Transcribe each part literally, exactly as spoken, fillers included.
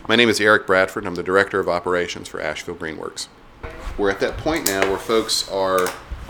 My name is Eric Bradford. I'm the Director of Operations for Asheville Greenworks. We're at that point now where folks are,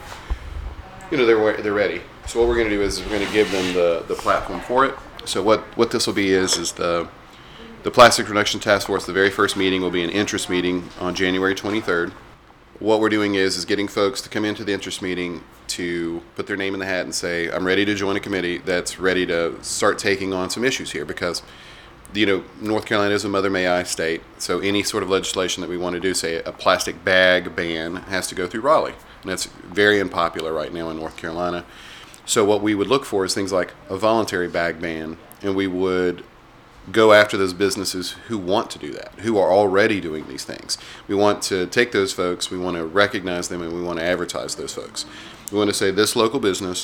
you know, they're they're ready. So what we're going to do is we're going to give them the, the platform for it. So what, what this will be is is the the Plastic Reduction Task Force. The very first meeting will be an interest meeting on January twenty-third. What we're doing is is getting folks to come into the interest meeting to put their name in the hat and say, I'm ready to join a committee that's ready to start taking on some issues here, because you know, North Carolina is a Mother May I state, so any sort of legislation that we want to do, say a plastic bag ban, has to go through Raleigh. And that's very unpopular right now in North Carolina. So what we would look for is things like a voluntary bag ban, and we would go after those businesses who want to do that, who are already doing these things. We want to take those folks, we want to recognize them, and we want to advertise those folks. We want to say this local business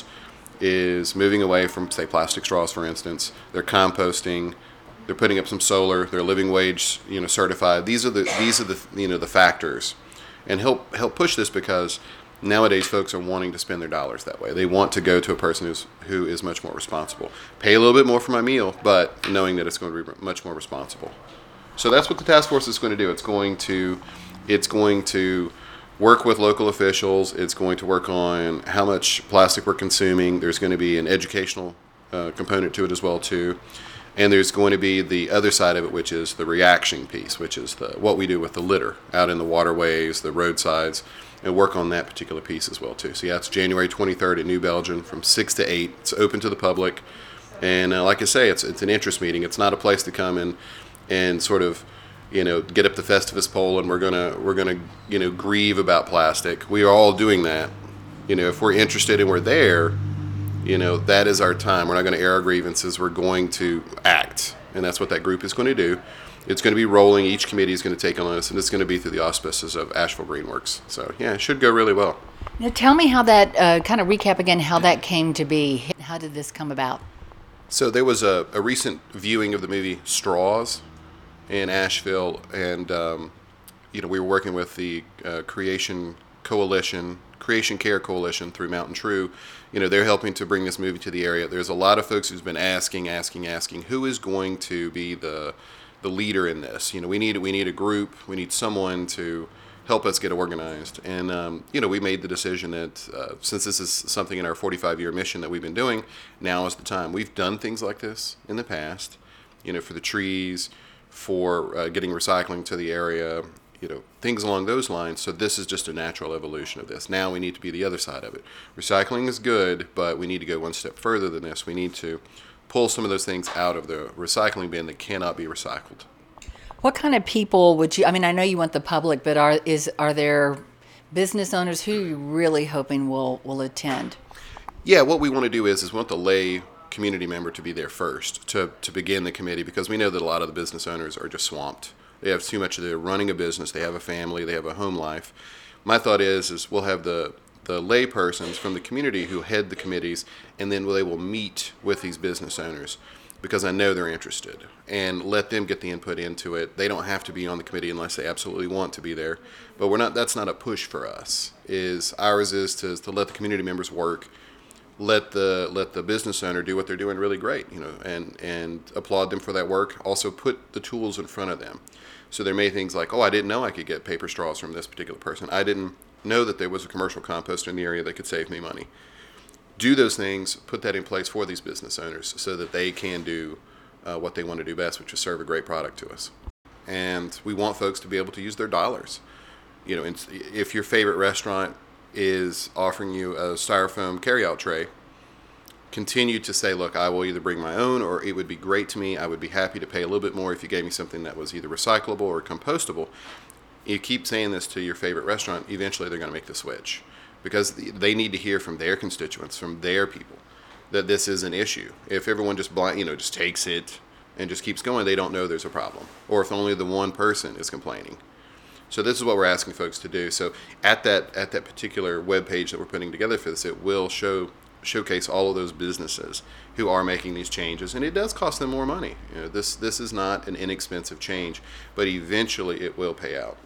is moving away from, say, plastic straws, for instance. They're composting. They're putting up some solar. They're living wage, you know, certified. These are the these are the you know the factors, and help help push this, because nowadays folks are wanting to spend their dollars that way. They want to go to a person who's who is much more responsible. Pay a little bit more for my meal, but knowing that it's going to be much more responsible. So that's what the task force is going to do. It's going to it's going to work with local officials. It's going to work on how much plastic we're consuming. There's going to be an educational uh, component to it as well too. And there's going to be the other side of it, which is the reaction piece, which is the what we do with the litter out in the waterways, the roadsides, and work on that particular piece as well too. So yeah, it's January twenty-third at New Belgium from six to eight. It's open to the public, and uh, like I say, it's it's an interest meeting. It's not a place to come in and sort of, you know, get up the Festivus pole and we're gonna we're gonna you know grieve about plastic. We are all doing that. You know, if we're interested and we're there, you know, that is our time. We're not going to air our grievances. We're going to act. And that's what that group is going to do. It's going to be rolling. Each committee is going to take on this, and it's going to be through the auspices of Asheville Greenworks. So, yeah, it should go really well. Now, tell me how that, uh, kind of recap again, how that came to be. How did this come about? So there was a, a recent viewing of the movie Straws in Asheville, and, um, you know, we were working with the uh, Creation Coalition, Creation Care Coalition through Mountain True. You know, they're helping to bring this movie to the area. There's a lot of folks who's been asking, asking, asking, who is going to be the the leader in this? You know, we need we need a group. We need someone to help us get organized. And um, you know, we made the decision that uh, since this is something in our forty-five year mission that we've been doing, now is the time. We've done things like this in the past. You know, for the trees, for uh, getting recycling to the area. You know, things along those lines. So this is just a natural evolution of this. Now we need to be the other side of it. Recycling is good, but we need to go one step further than this. We need to pull some of those things out of the recycling bin that cannot be recycled. What kind of people would you, I mean, I know you want the public, but are is are there business owners who you're really hoping will, will attend? Yeah, what we want to do is, is we want the lay community member to be there first to, to begin the committee, because we know that a lot of the business owners are just swamped. They have too much. They're running a business. They have a family. They have a home life. My thought is, is we'll have the the lay persons from the community who head the committees, and then they will meet with these business owners, because I know they're interested, and let them get the input into it. They don't have to be on the committee unless they absolutely want to be there. But we're not. That's not a push for us. Is ours is to to let the community members work. Let the let the business owner do what they're doing really great, you know, and and applaud them for that work. Also put the tools in front of them. So there may be things like, oh, I didn't know I could get paper straws from this particular person. I didn't know that there was a commercial composter in the area that could save me money. Do those things, put that in place for these business owners so that they can do uh, what they want to do best, which is serve a great product to us. And we want folks to be able to use their dollars. You know, if your favorite restaurant is offering you a styrofoam carryout tray, continue to say, look, I will either bring my own, or it would be great to me. I would be happy to pay a little bit more if you gave me something that was either recyclable or compostable. You keep saying this to your favorite restaurant, eventually they're going to make the switch, because they need to hear from their constituents, from their people, that this is an issue. If everyone just blind, you know, just takes it and just keeps going, they don't know there's a problem, or if only the one person is complaining. So this is what we're asking folks to do. So at that at that particular web page that we're putting together for this, it will show showcase all of those businesses who are making these changes, and it does cost them more money. You know, this this is not an inexpensive change, but eventually it will pay out.